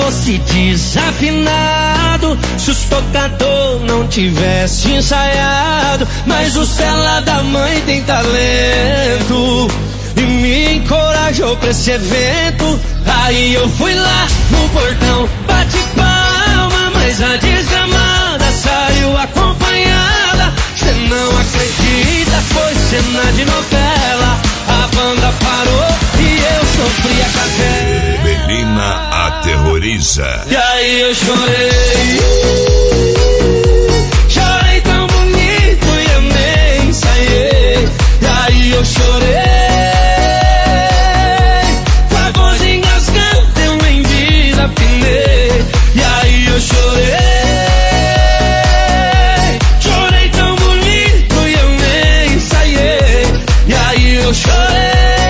fosse desafinado, se os tocador não tivesse ensaiado, mas o Stella da mãe tem talento e me encorajou pra esse evento. Aí eu fui lá no portão, bate palma, mas a desgramada saiu acompanhada. Cê não acredita, foi cena de novela. A banda parou e eu sofri a café. Melina aterroriza. E aí eu chorei, chorei tão bonito e eu nem ensaiei. E aí eu chorei, com a voz engasgada eu nem desafinei. E aí eu chorei, chorei tão bonito e eu nem ensaiei. E aí eu chorei,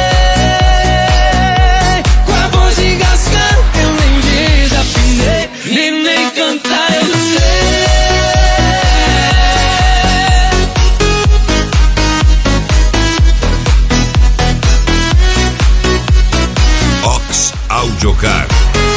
com a voz engasgada eu nem desafinei. E nem cantar eu sei. Ox Audiocar.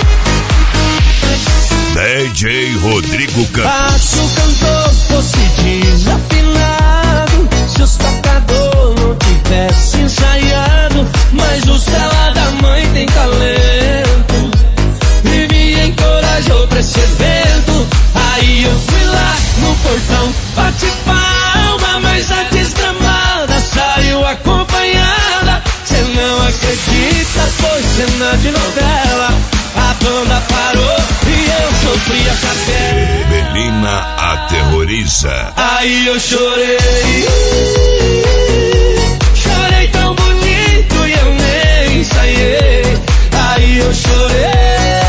DJ Rodrigo Campos. Se o cantor fosse desafinado, se os tocador não tivesse ensaiado, mas o Stella da mãe tem talento e me encorajou pra esse evento. Aí eu fui lá no portão, bate palma, mas a desgramada saiu acompanhada. Cê não acredita, foi cena de novela. A banda parou e eu sofri a café. Melina aterroriza. Aí eu chorei, chorei tão bonito e eu nem ensaiei. Aí eu chorei,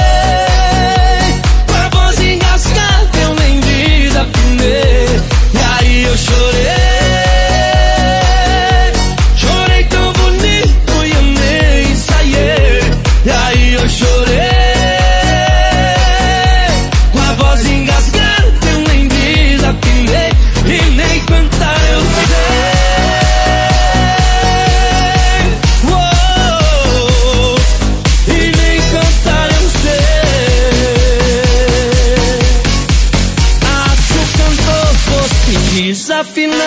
com a voz engasgada eu nem desafinei. E aí eu chorei, chorei tão bonito e eu nem ensaiei. E aí eu chorei, com a voz engasgada eu nem desafinei. E nem cantar eu sei. Uou, e nem cantar eu sei. Ah, se o cantor fosse desafinado,